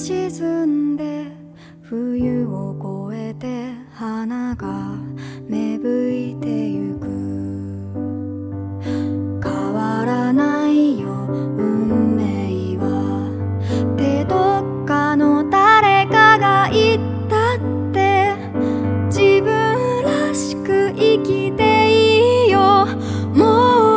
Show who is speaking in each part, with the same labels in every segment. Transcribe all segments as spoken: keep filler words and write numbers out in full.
Speaker 1: 沈んで冬を越えて花が芽吹いてゆく。変わらないよ運命はってどっかの誰かが言ったって、自分らしく生きていいよ。もう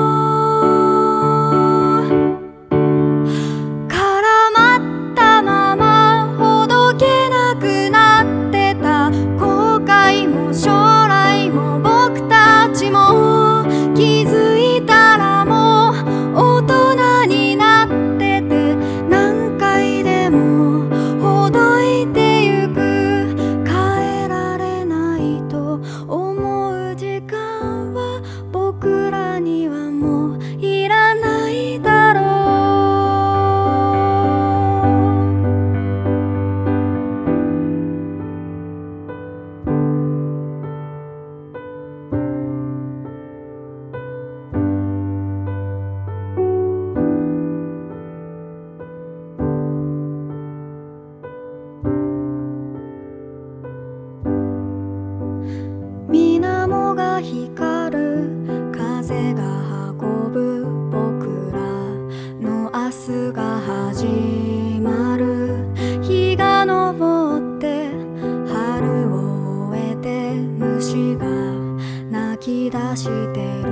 Speaker 1: 水面が光る風が運ぶ僕らの明日が始まる。日が昇って春を終えて虫が泣き出してる。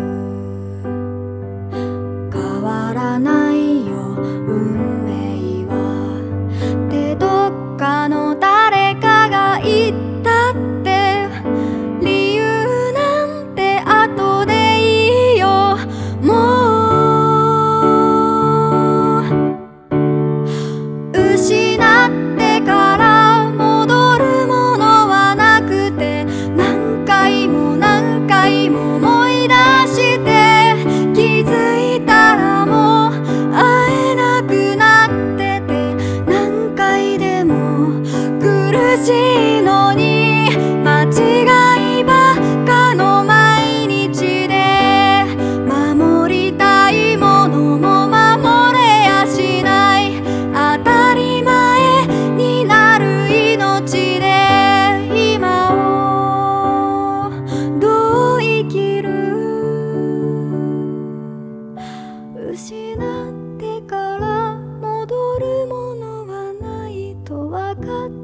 Speaker 1: 変わらないよ運命はってどっかの誰かが言ったって、理由なんて後でいいよ。もう失ってから戻るものはなくて、何回も何回も思い出して気づいたらもう会えなくなってて、何回でも苦しいのに間違いばっかの毎日で、守りたいものも守れやしない、当たり前になる命で今をどう生きる。失ってから戻るものはないと分かって